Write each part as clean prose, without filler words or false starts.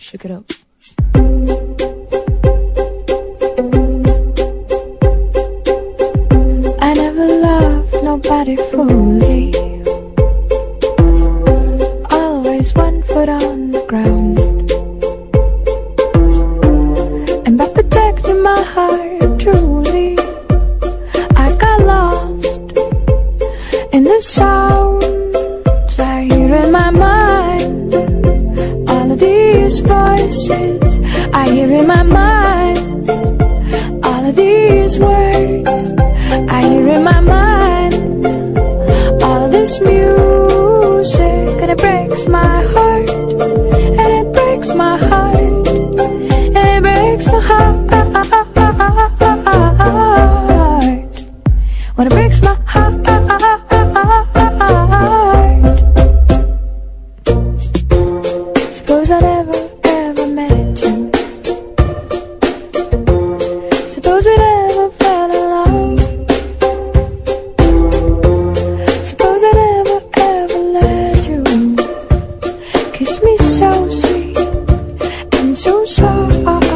Shake it up. I never loved nobody fully. Always 1 foot on the ground. And by protecting my heart truly, I got lost in the sounds I hear in my mind. All of these voices I hear in my mind. All of these words I hear in my mind. All of this music, and it breaks my heart. And it breaks my heart. And it breaks my heart. When it breaks my heart. Suppose I never ever met you. Suppose we never fell in love. Suppose I never ever let you kiss me so sweet and so soft.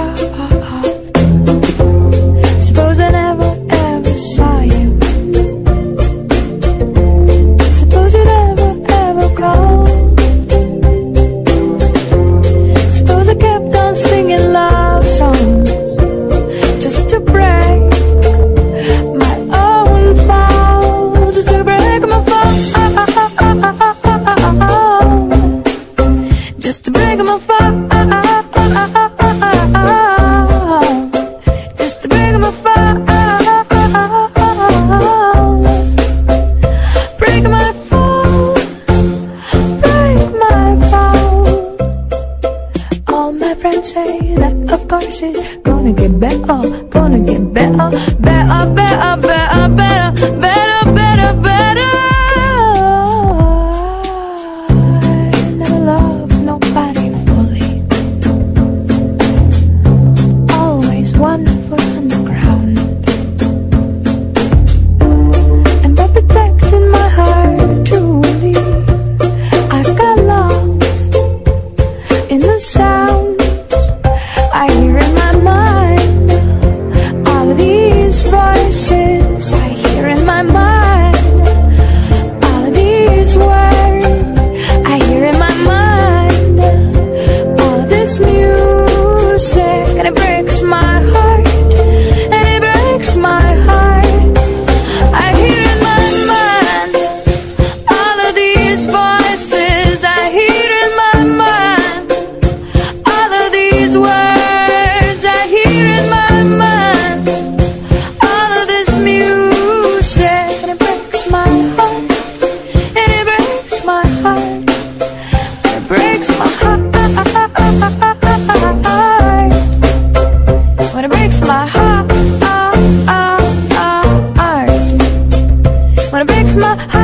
Suppose I never ever saw you. Suppose you never ever called. Suppose I kept on singing love songs just to break my own fall, just to break my fall, just to break my fall, just to break my fall, break my fall, break my fall. All my friends say that of course it's gonna get better, gonna get better, better, better, better, better, better, better, better. I never loved nobody fully. Always 1 foot on the ground. And by protecting my heart truly, I got lost in the sounds I hear in my mind. All of these voices I hear in my mind. All of these words I hear in my mind. All of this music, and it breaks my heart. And it breaks my heart. I hear in my mind. All of these voices I hear in my mind. All of these words I hear in my mind. All of this music, and it breaks my heart. And it breaks my heart. It breaks my heart. When it breaks my heart. When it breaks my heart.